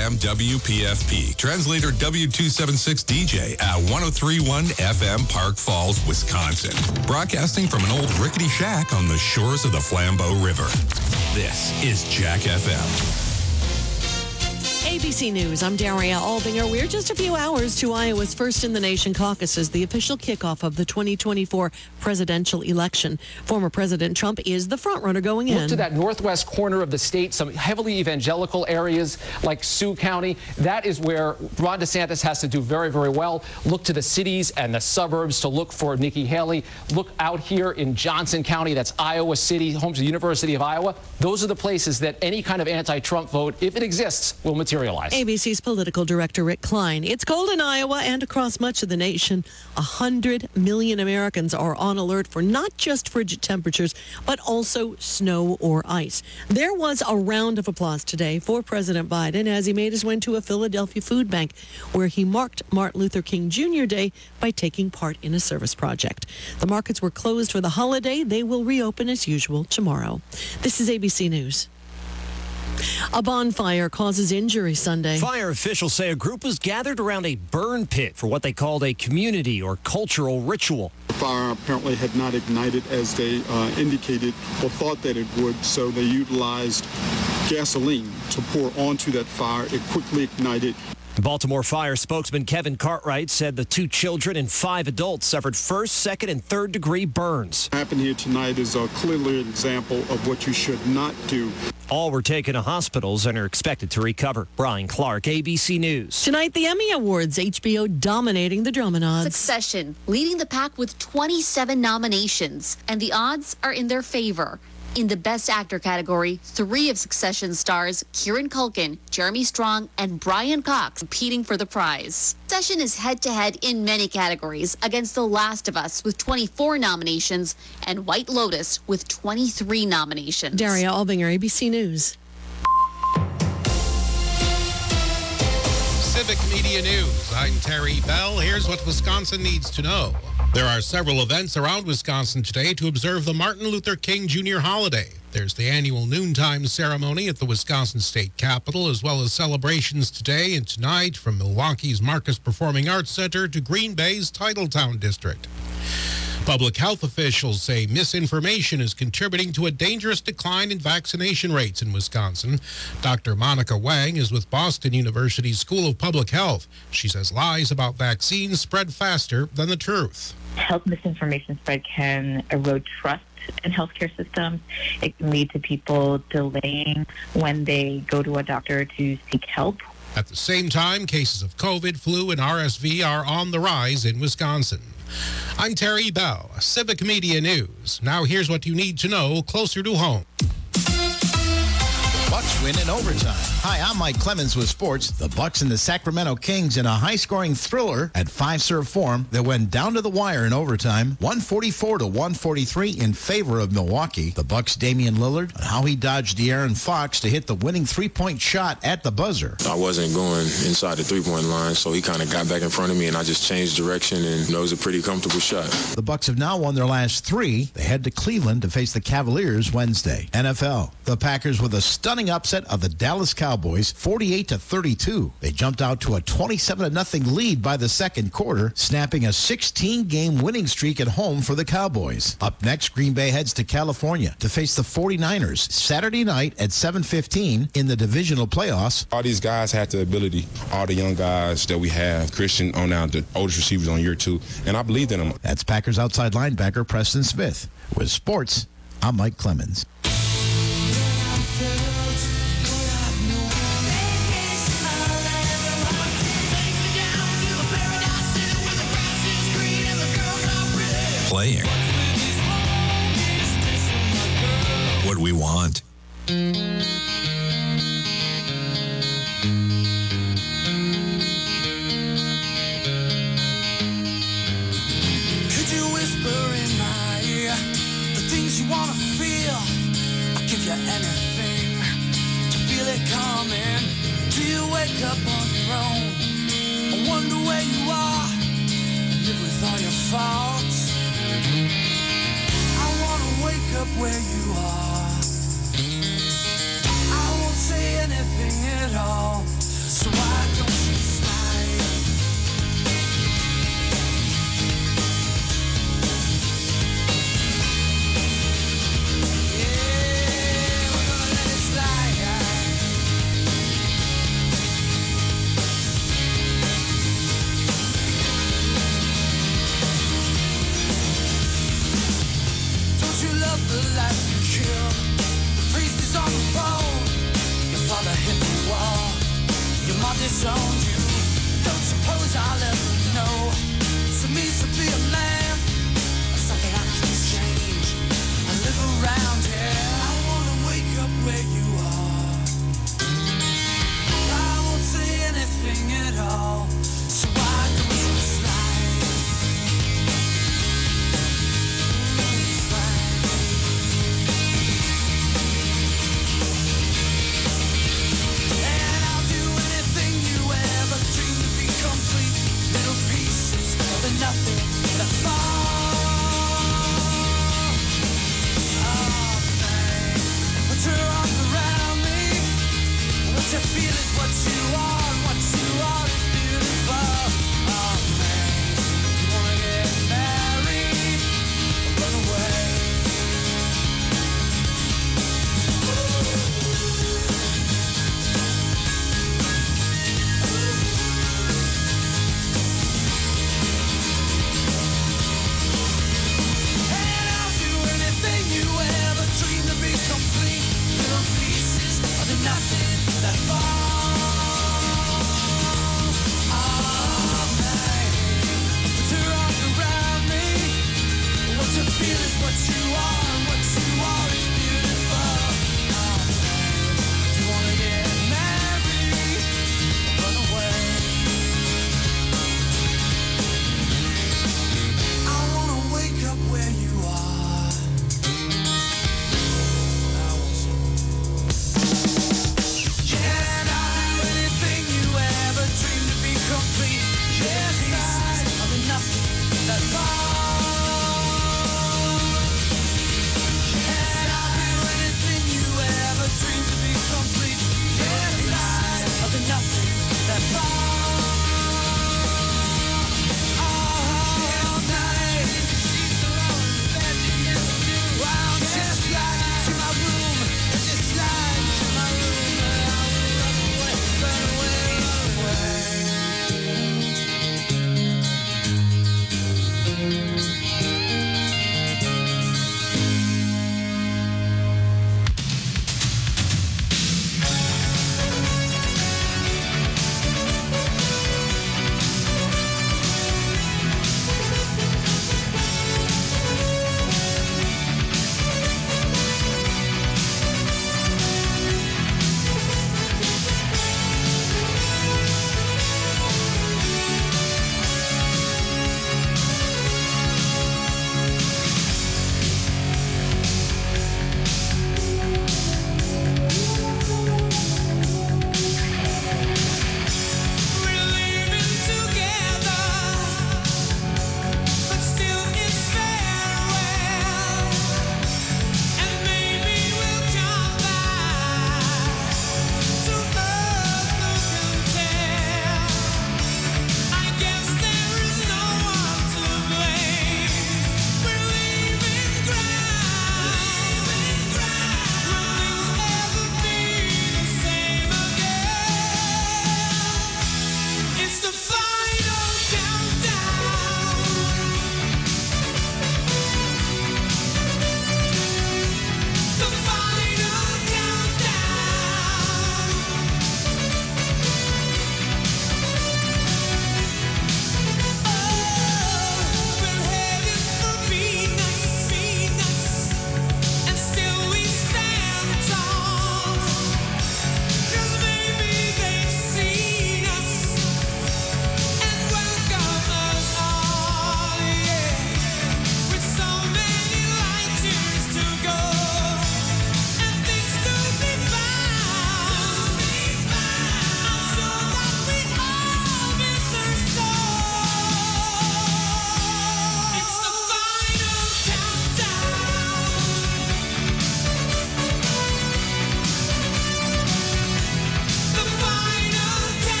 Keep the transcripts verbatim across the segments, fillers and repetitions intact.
M W P F P. Translator W two seventy-six D J at one oh three point one F M Park Falls, Wisconsin. Broadcasting from an old rickety shack on the shores of the Flambeau River. This is Jack F M. A B C News, I'm Daria Albinger. We're just a few hours to Iowa's First in the Nation caucuses, the official kickoff of the twenty twenty-four presidential election. Former President Trump is the frontrunner going in. Look to that northwest corner of the state, some heavily evangelical areas like Sioux County. That is where Ron DeSantis has to do very, very well. Look to the cities and the suburbs to look for Nikki Haley. Look out here in Johnson County, that's Iowa City, home to the University of Iowa. Those are the places that any kind of anti-Trump vote, if it exists, will materialize. A B C's political director Rick Klein. It's cold in Iowa and across much of the nation. A hundred million Americans are on alert for not just frigid temperatures, but also snow or ice. There was a round of applause today for President Biden as he made his way to a Philadelphia food bank where he marked Martin Luther King Junior Day by taking part in a service project. The markets were closed for the holiday. They will reopen as usual tomorrow. This is A B C News. A bonfire causes injury Sunday. Fire officials say a group was gathered around a burn pit for what they called a community or cultural ritual. The fire apparently had not ignited as they uh, indicated or thought that it would, so they utilized gasoline to pour onto that fire. It quickly ignited. Baltimore Fire spokesman Kevin Cartwright said the two children and five adults suffered first, second, and third degree burns. What happened here tonight is uh, clearly an example of what you should not do. All were taken to hospitals and are expected to recover. Brian Clark, A B C News. Tonight, the Emmy Awards, H B O dominating the drama odds. Succession, leading the pack with twenty-seven nominations, and the odds are in their favor. In the Best Actor category, three of Succession stars, Kieran Culkin, Jeremy Strong, and Brian Cox, competing for the prize. Succession is head-to-head in many categories against The Last of Us with twenty-four nominations and White Lotus with twenty-three nominations. Daria Albinger, A B C News. Civic Media News. I'm Terry Bell. Here's what Wisconsin needs to know. There are several events around Wisconsin today to observe the Martin Luther King Junior holiday. There's the annual noontime ceremony at the Wisconsin State Capitol, as well as celebrations today and tonight from Milwaukee's Marcus Performing Arts Center to Green Bay's Titletown District. Public health officials say misinformation is contributing to a dangerous decline in vaccination rates in Wisconsin. Doctor Monica Wang is with Boston University's School of Public Health. She says lies about vaccines spread faster than the truth. Health misinformation spread can erode trust in healthcare systems. It can lead to people delaying when they go to a doctor to seek help. At the same time, cases of COVID, flu, and R S V are on the rise in Wisconsin. I'm Terry Bell, Civic Media News. Now here's what you need to know closer to home. Bucks win in overtime. Hi, I'm Mike Clemens with sports. The Bucks and the Sacramento Kings in a high-scoring thriller at five-serve form that went down to the wire in overtime, one forty-four to one forty-three in favor of Milwaukee. The Bucks' Damian Lillard and how he dodged De'Aaron Fox to hit the winning three-point shot at the buzzer. I wasn't going inside the three-point line, so he kind of got back in front of me, and I just changed direction, and you know, it was a pretty comfortable shot. The Bucks have now won their last three. They head to Cleveland to face the Cavaliers Wednesday. N F L. The Packers with a stunning upset of the Dallas Cowboys, forty-eight to thirty-two. They jumped out to a twenty-seven to nothing lead by the second quarter, snapping a sixteen-game winning streak at home for the Cowboys. Up next, Green Bay heads to California to face the forty-niners Saturday night at seven fifteen in the divisional playoffs. All these guys have the ability, all the young guys that we have, Christian on now, the oldest receivers on year two, and I believed in them. That's Packers outside linebacker Preston Smith. With sports, I'm Mike Clemens. Playing what we want. Could you whisper in my ear the things you want to feel? I'll give you anything to feel it coming. Do you wake up on your own? I wonder where you are. Live with all your faults. I wanna wake up where you are. I won't say anything at all. So why don't you slide? Yeah, we're gonna let it slide. Don't you love the life you kill? The priest is on the phone. Your father hit the wall. Your mom disowned you. Don't suppose I'll ever know. So means to be a man. Something I can change. I live around here. I wanna wake up where you are. I won't say anything at all. So why don't you slide? Slide. And I'll do anything you ever dreamed to be complete. Little pieces of the nothing that fall. Oh, babe, put your arms around me. What you feel is what you are. What you are is beautiful. Oh, babe, you wanna get married or run away?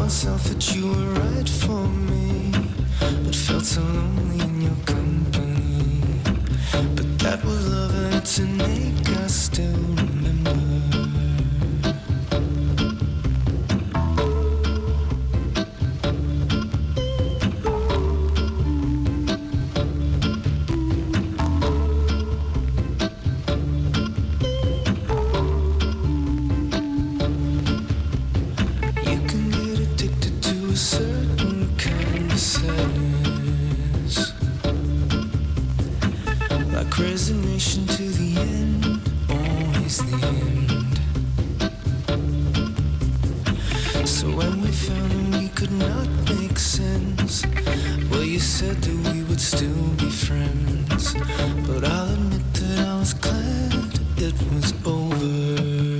myself that you were right for me, but felt so lonely in your company. But that was love and it's an ache I still remember. Resignation to the end, always the end. So when we found and we could not make sense, well, you said that we would still be friends. But I'll admit that I was glad it was over.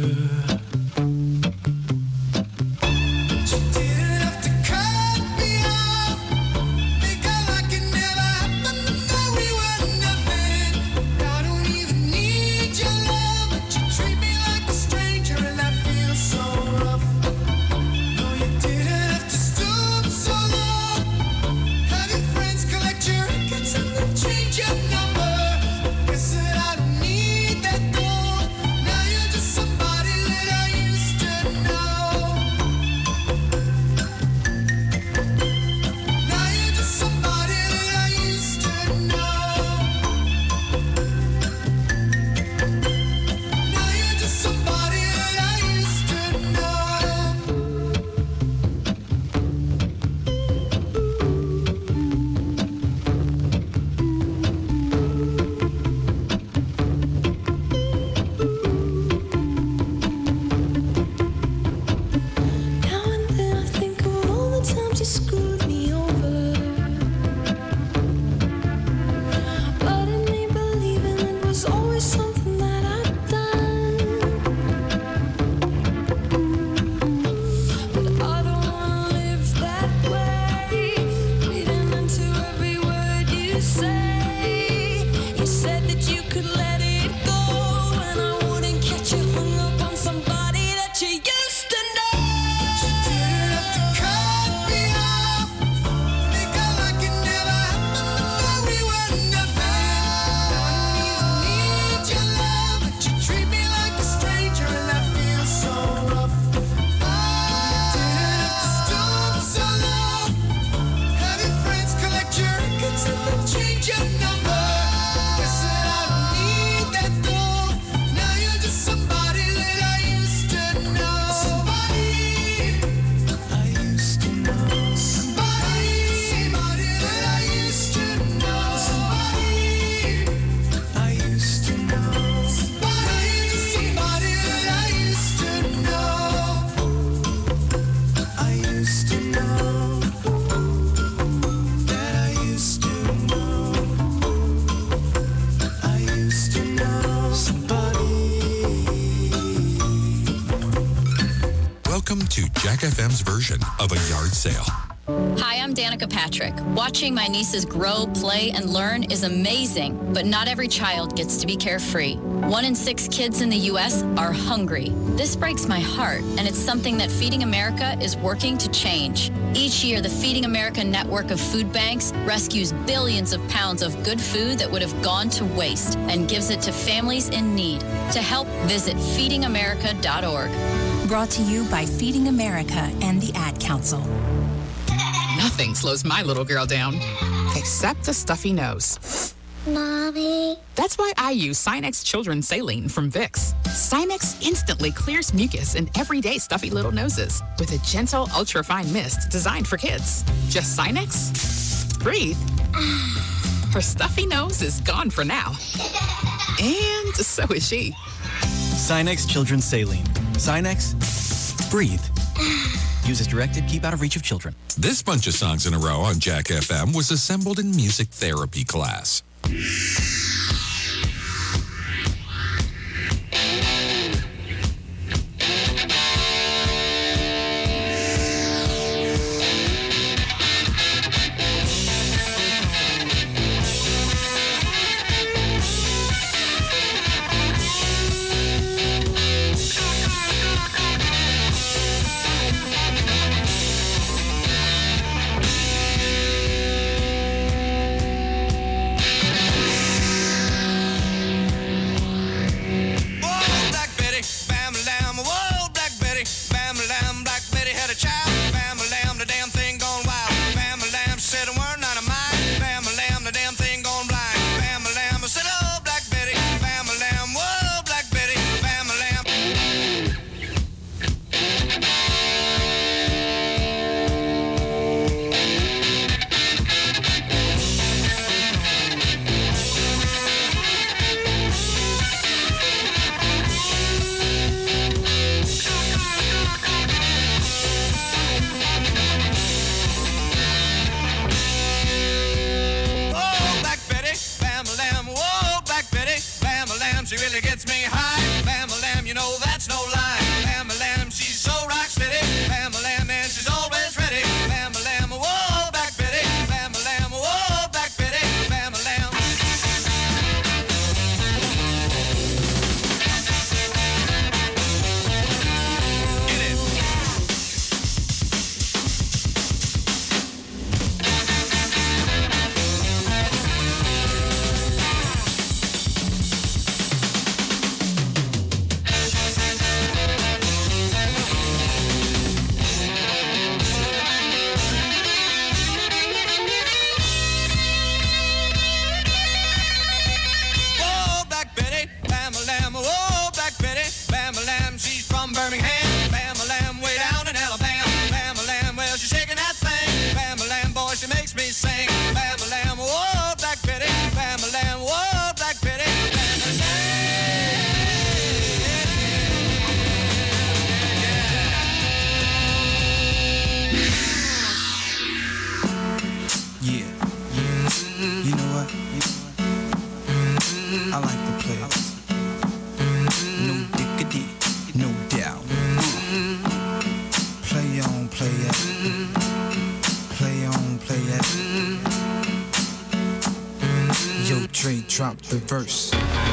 Jack F M's version of a yard sale. Hi, I'm Danica Patrick. Watching my nieces grow, play, and learn is amazing, but not every child gets to be carefree. One in six kids in the U S are hungry. This breaks my heart, and it's something that Feeding America is working to change. Each year, the Feeding America network of food banks rescues billions of pounds of good food that would have gone to waste and gives it to families in need. To help, visit feeding america dot org. Brought to you by Feeding America and the Ad Council. Nothing slows my little girl down, except a stuffy nose. Mommy. That's why I use Sinex Children's Saline from Vicks. Sinex instantly clears mucus in everyday stuffy little noses with a gentle, ultra-fine mist designed for kids. Just Sinex? Breathe. Her stuffy nose is gone for now. And so is she. Sinex Children's Saline. Sinex, breathe. Use as directed, keep out of reach of children. This bunch of songs in a row on Jack F M was assembled in music therapy class. that's no lie. Bam Lam, she's so rock steady. Bam Lam, and she's always ready. Bam Lam, whoa, back Betty. Bam Lam, whoa, back Betty. Bam Lam. Get it. Whoa, Black Betty, Bam-a-lam, whoa, Black Betty, Bam-a-lam, she's from Birmingham, Bam-a-lam, way down in Alabama, Bam-a-lam, well, she's shaking that thing, Bam-a-lam, boy, she makes me sing, Bam-a-lam, whoa, Black Betty, Bam-a-lam, whoa, Black Betty, Yeah. You know what? I like to play it. No diggity, no doubt. Play on, play it. Play on, play it. Yo, Dre, drop the verse.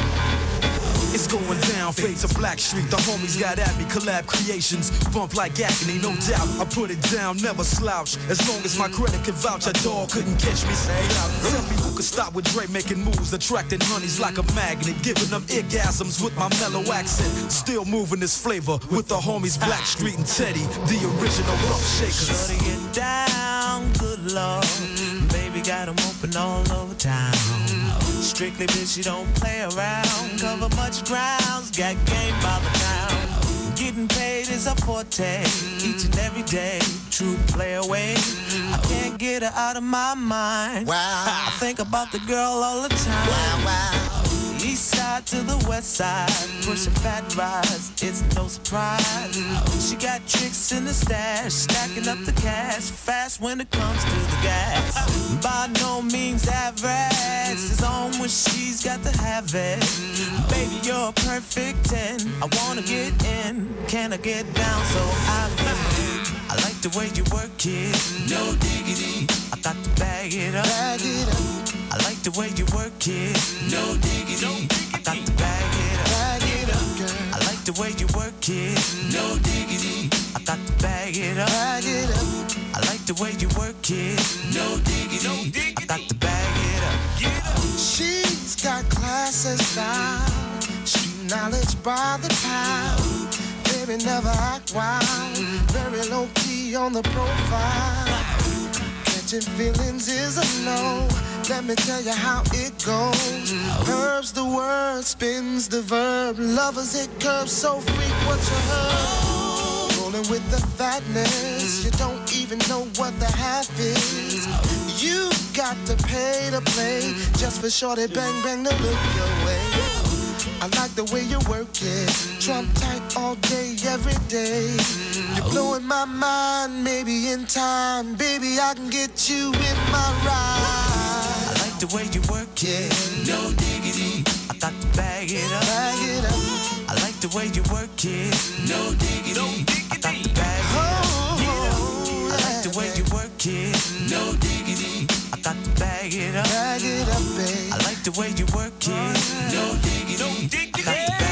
It's going down, fade to Black Street. The homies got at me, collab creations. Bump like agony, no doubt. I put it down, never slouch. As long as my credit can vouch, a dog couldn't catch me. Say out. Tell me who could stop with Dre making moves, attracting honeys like a magnet, giving them orgasms with my mellow accent. Still moving this flavor with the homies Black Street and Teddy, the original rough shakers. Shorty get down, good lord. Baby got 'em open all over town. Strictly bitch, you don't play around. Cover much grounds, got game by the pound. Getting paid is a forte, each and every day. True play away. I can't get her out of my mind. Wow. I think about the girl all the time. Wow, wow. East side to the west side, pushing fat rides, it's no surprise. She got tricks in the stash, stacking up the cash, fast when it comes to the gas. By no means average, it's on when she's got to have it. Baby, you're a perfect ten, I wanna get in, can I get down so I can? I like the way you work it, no diggity, I got to bag it up. Bag it up. I like the way you work it, no diggity, I got to bag it up. Bag it up, girl. I like the way you work it, no diggity, I got to bag it up. Bag it up. I like the way you work it, no diggity, I got to bag it up. Get up. She's got class and style, street knowledge by the pound. Baby, never act wild, very low key on the profile. Catching feelings is a no. Let me tell you how it goes. Herbs the word, spins the verb. Lovers hit curves, so freak what you heard. Rolling with the fatness, you don't even know what the half is. You got to pay to play, just for shorty bang bang to look your way. I like the way you work it, trump tight all day, every day. You're blowing my mind, maybe in time, baby, I can get you in my ride. I like the way you work it, no diggity, I got to bag it up. Bag it up. I like the way you work it, no diggity, I got to bag it up. I like the way you work it, no diggity, I got to bag it up. Bag it up, babe. I like the way you work it, no diggity, I got to bag it up.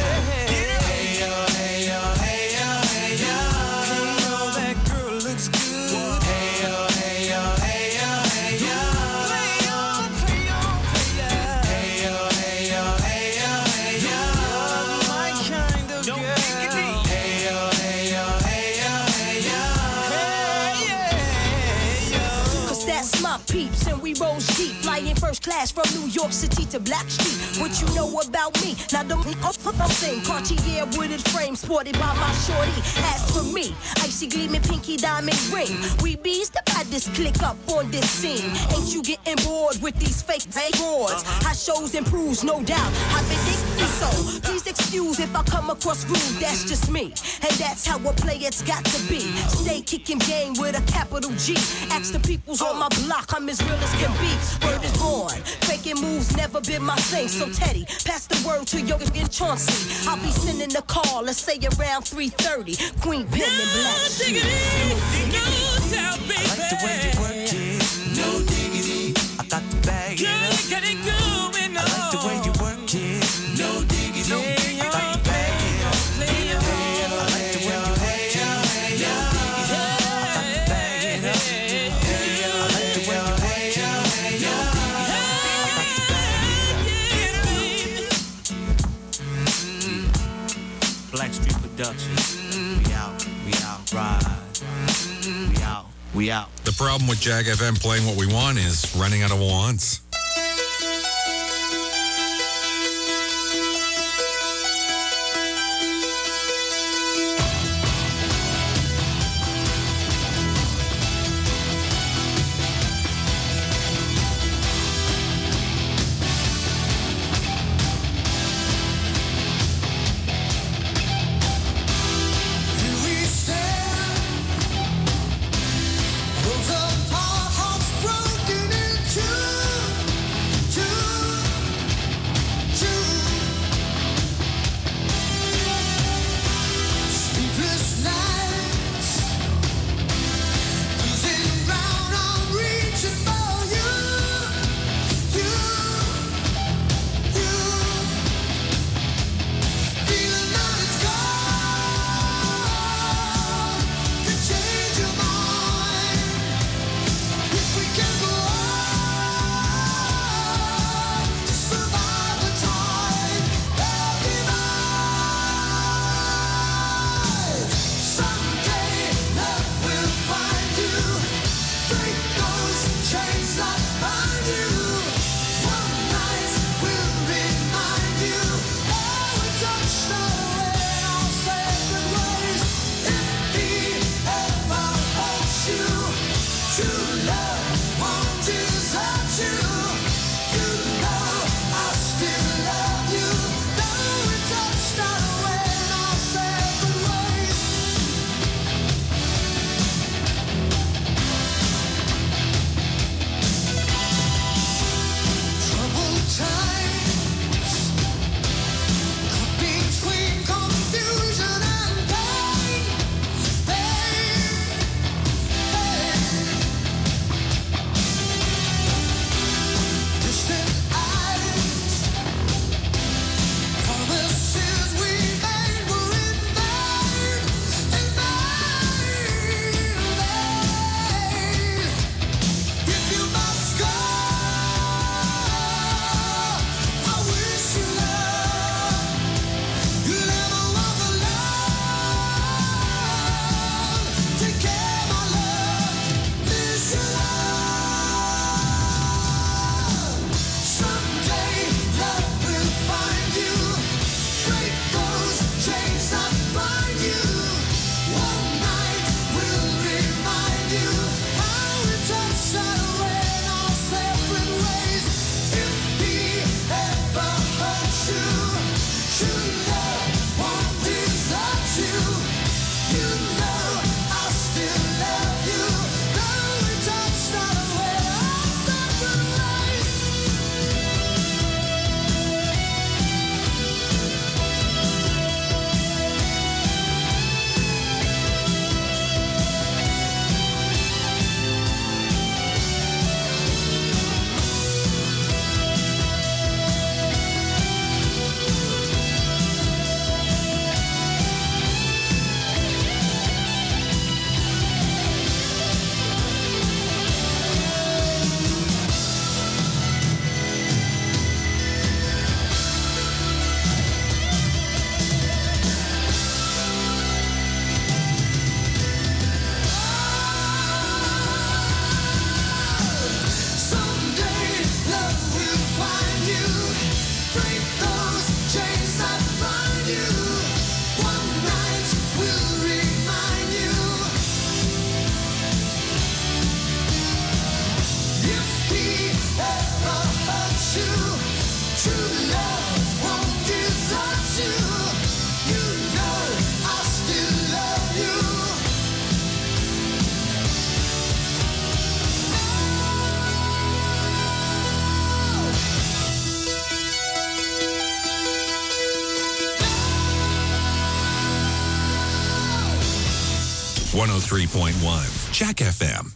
Hey yo, hey yo, hey yo, hey yo, hey yo, that girl looks good. Hey yo, hey yo, hey yo, hey yo, play on, play on, play on. Hey yo, hey yo, hey yo, hey yo, my kind of girl. Hey yo, hey yo, hey yo, hey yo, hey yo. Cause that's my peeps and we rose deep, flying first class from New York City to Black Street. What you know about me? Now don't thing. Cartier wooded frame sported by my shorty. As for me, icy gleaming pinky diamond ring. We bees the baddest click up on this scene. Ain't you getting bored with these fake awards? How shows improves, no doubt. I've been thinking So please excuse if I come across rude, that's just me. And that's how a player's got to be. Stay kicking game with a capital G. Ask the peoples on my block, I'm as real as can be. Word is born, faking moves never been my thing. So Teddy, pass the word to Yoga and Chauncey. I'll be sending a call, let's say around three thirty. Queen Pen and Black Sheep. No doubt, baby. I like the way you work it. No diggity. I got to bag it up. Girl, get it going on. I like the way you work it. No diggity. No diggity. I got to bag it up. Play on. I like the way you work it. No diggity. I got to bag it up. I like the way you work it. No diggity. I got to bag it up. Blackstreet Productions. We out. We out. Ride. We out. We out. The problem with Jag F M playing what we want is running out of wants. Broken into one oh three point one Jack F M.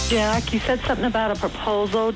Jack, you said something about a proposal.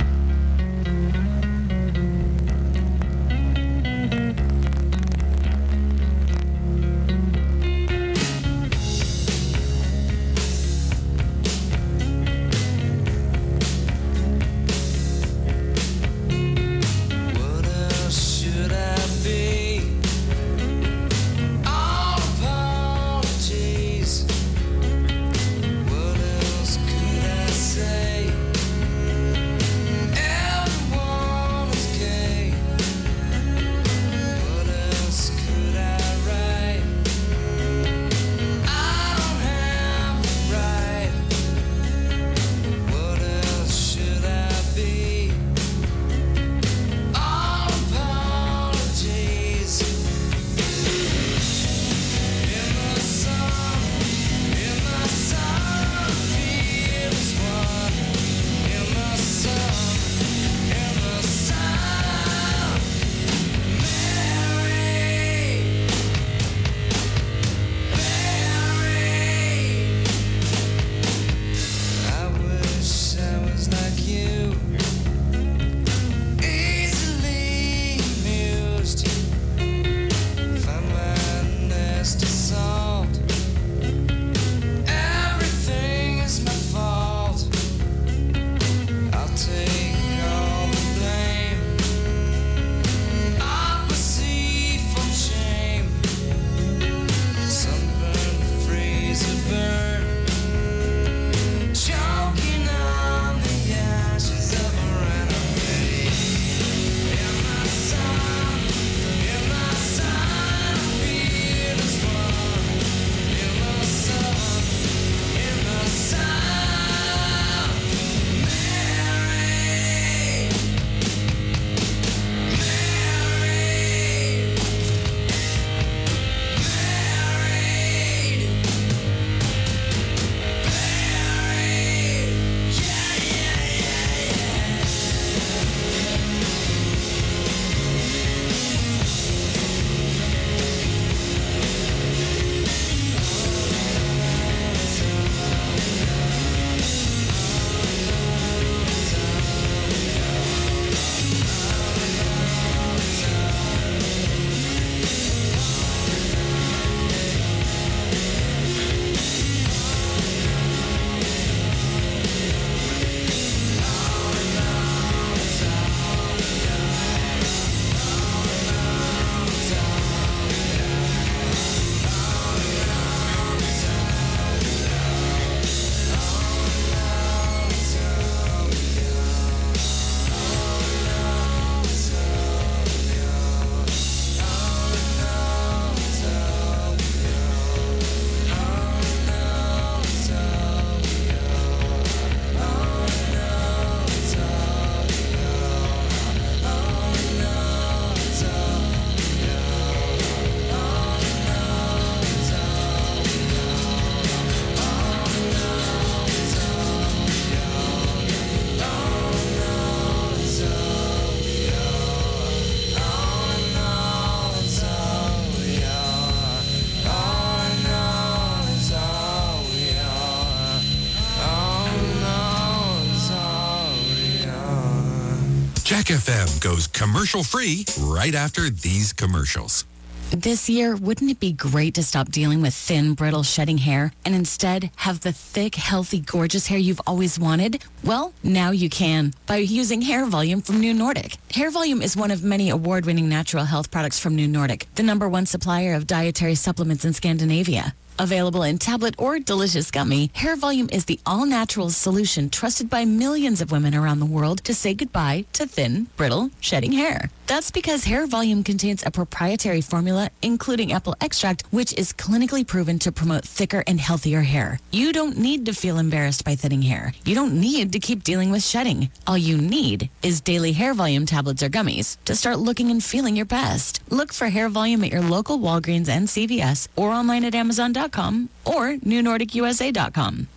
Jack F M goes commercial-free right after these commercials. This year, wouldn't it be great to stop dealing with thin, brittle, shedding hair and instead have the thick, healthy, gorgeous hair you've always wanted? Well, now you can by using Hair Volume from New Nordic. Hair Volume is one of many award-winning natural health products from New Nordic, the number one supplier of dietary supplements in Scandinavia. Available in tablet or delicious gummy, Hair Volume is the all-natural solution trusted by millions of women around the world to say goodbye to thin, brittle, shedding hair. That's because Hair Volume contains a proprietary formula, including apple extract, which is clinically proven to promote thicker and healthier hair. You don't need to feel embarrassed by thinning hair. You don't need to keep dealing with shedding. All you need is daily Hair Volume tablets or gummies to start looking and feeling your best. Look for Hair Volume at your local Walgreens and C V S or online at Amazon dot com or New Nordic U S A dot com.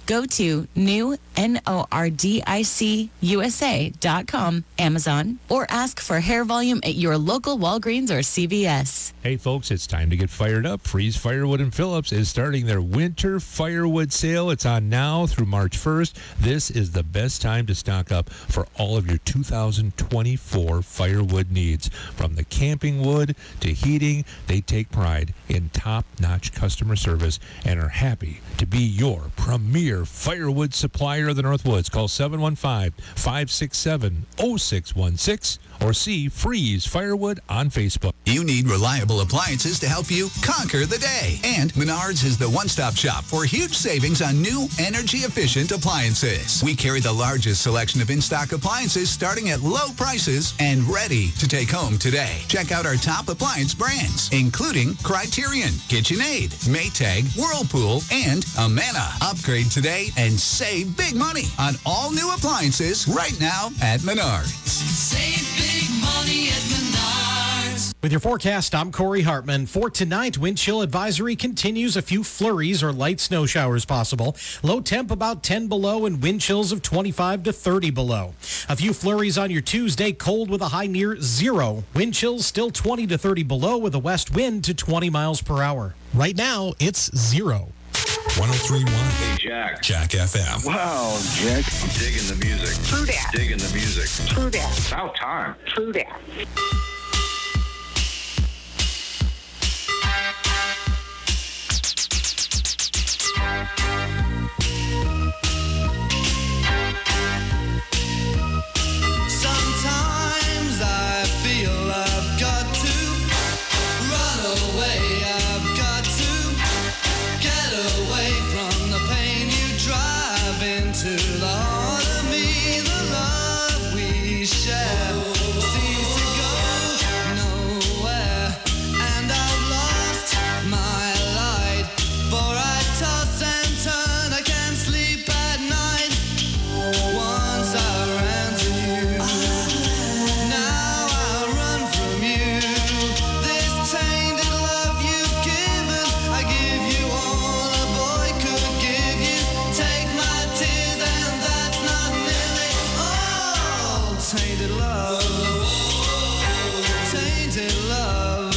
Go to new, N O R D I C U S A dot com, Amazon, or ask for hair volume at your local Walgreens or C V S. Hey folks, it's time to get fired up. Freeze Firewood and Phillips is starting their winter firewood sale. It's on now through March first. This is the best time to stock up for all of your two thousand twenty-four firewood needs. From the camping wood to heating, they take pride in top-notch customer service and are happy to be your premier firewood supplier of the Northwoods. Call seven one five, five six seven, zero six one six or see Freeze Firewood on Facebook. You need reliable appliances to help you conquer the day. And Menards is the one-stop shop for huge savings on new energy-efficient appliances. We carry the largest selection of in-stock appliances starting at low prices and ready to take home today. Check out our top appliance brands, including Criterion, KitchenAid, Maytag, Whirlpool, and Amana. Upgrade today and save big money on all new appliances right now at Menards. Save big money at Menards. With your forecast, I'm Corey Hartman. For tonight, wind chill advisory continues. A few flurries or light snow showers possible. Low temp about ten below and wind chills of twenty-five to thirty below. A few flurries on your Tuesday, cold with a high near zero. Wind chills still twenty to thirty below with a west wind to twenty miles per hour. Right now, it's zero. one oh three point one Hey, Jack. Jack F M. Wow, Jack. I'm digging the music. True that. Digging the music. True that. About time. True that. Sometimes I feel I've got to run away. I've got to get away from the pain you drive into the heart of me. The love we share seems to go nowhere, and I've lost my light. For I toss and turn, I can't sleep at night. Once I ran to you, now I run from you. This tainted love you've given, I give you all a boy could give you. Take my tears and that's not nearly all. Tainted love, tainted love.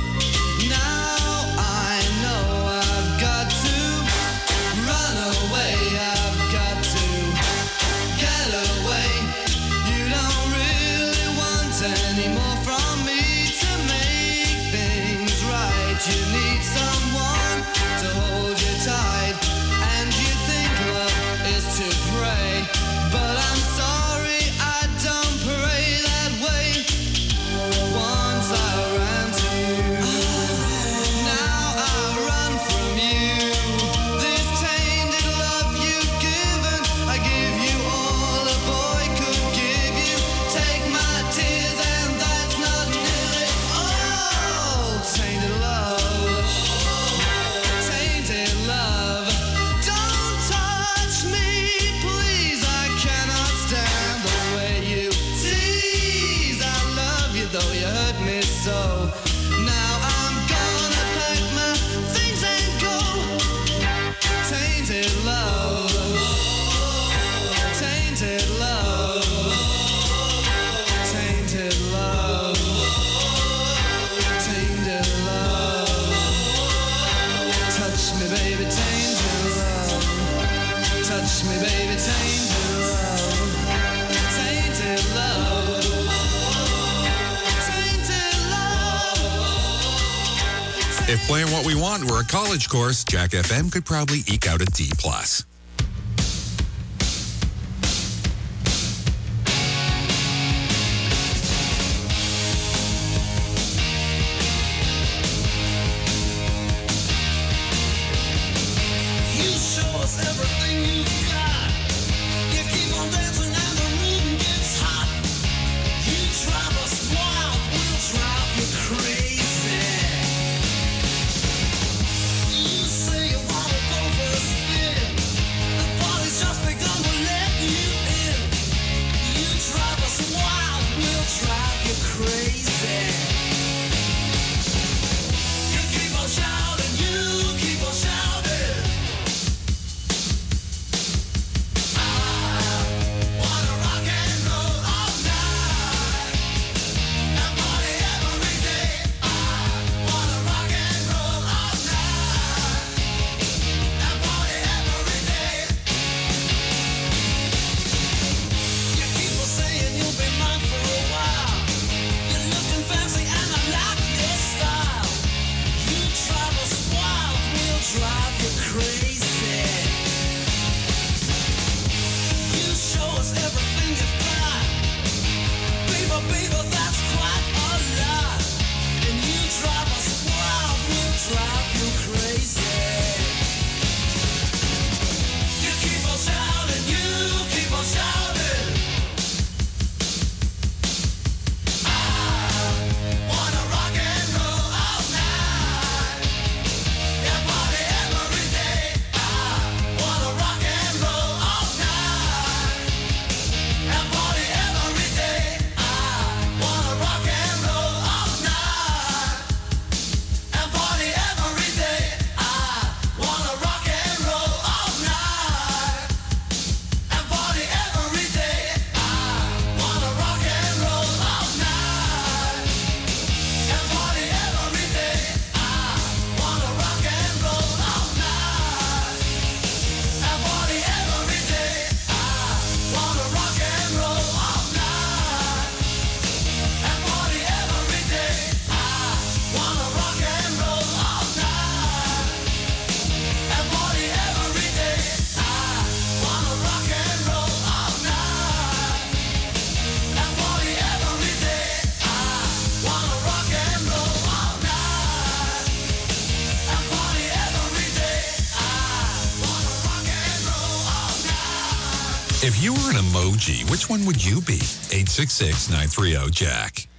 Now I know I've got to run away. I've got to get away. You don't really want any more from me to make things right. You need someone to hold you tight, and you think love is to pray, but I'm sorry, I don't pray that way. Once I ran to you, now I run from you. This tainted love you've given, I give you all a boy could give you. Take my tears and that's not nearly all. Tainted love, tainted love. Don't touch me, please. I cannot stand the way you tease. I love you though you hurt me so. Now I'm gonna pack my things and go. Tainted love, tainted love, tainted love, tainted love. Touch me, baby, tainted love. Touch me, baby, tainted love. Tainted love. Tainted love. If playing what we want were a college course, Jack F M could probably eke out a D plus. You show us everything you've got. You keep on dancing and the room gets hot. You drive us wild, we'll drive you crazy. You say you wanna go for a spin. Well, people, that's quite a lot. And you drive us wild, we'll drive you crazy. You keep on shouting, you keep on shouting. I wanna rock and roll all night. Yeah, party every day. I wanna rock and roll all night. Yeah, party every day. I wanna rock and roll all night. And party every day. I wanna rock and roll all night. And party every day. I wanna rock and roll all night. And party every day. I wanna rock and roll all night. And party every day. I wanna rock and roll all night. And party every day. I wanna rock and roll all night. And party every day. I wanna rock and roll all night. And party every day. I wanna rock and roll all night. And party every day. I wanna rock and roll all night. If you were an emoji, which one would you be? eight six six, nine three zero, Jack.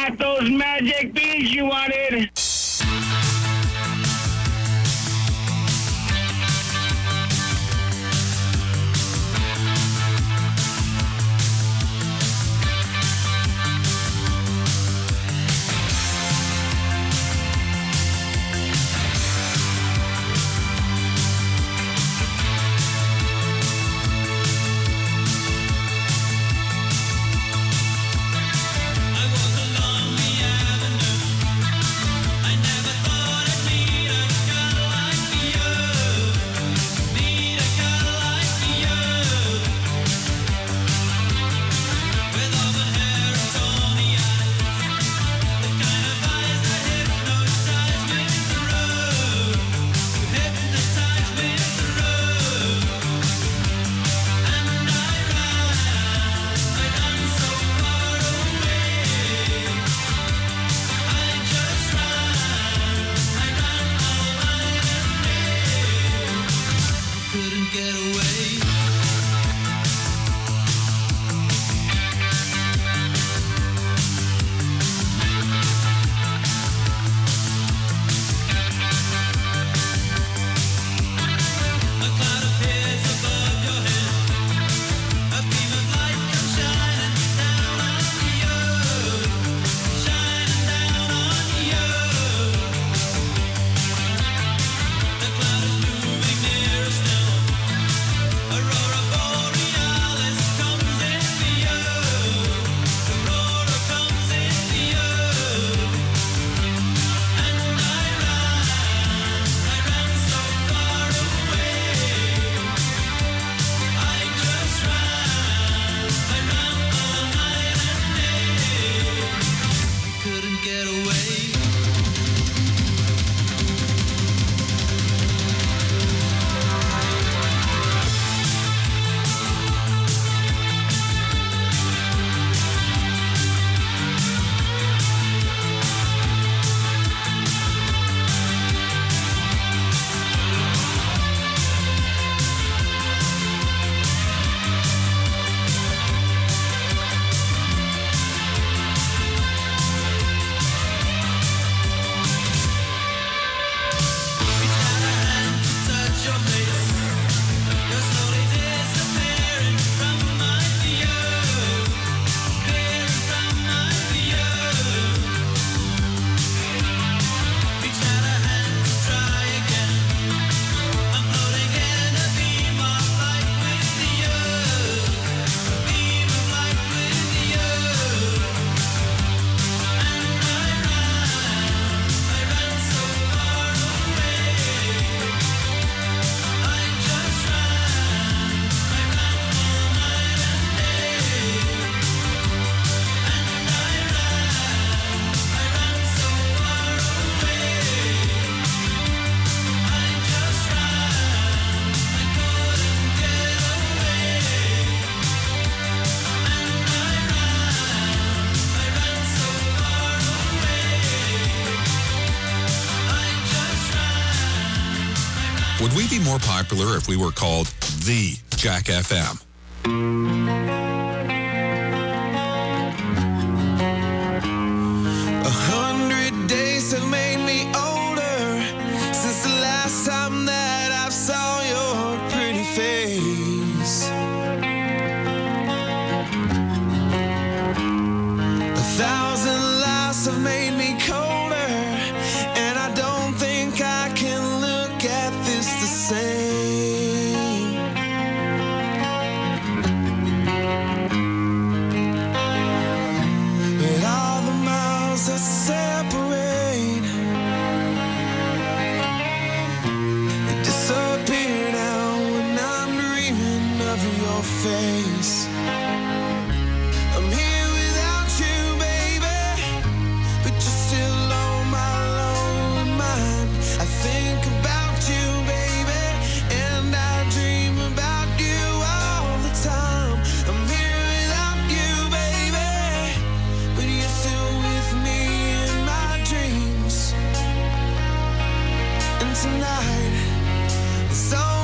got those magic beans you wanted. Would we be more popular if we were called The Jack F M? A hundred days have made me older since the last time that I saw your pretty face. A thousand lies have made me colder, and I don't think I can look at this the same. But all the miles that separate, they disappear now when I'm dreaming of your face. I'm here without you, baby, but you're still on my lonely mind. I think about you, baby, and I dream about you all the time. I'm here without you, baby, but you're still with me in my dreams. And tonight, it's all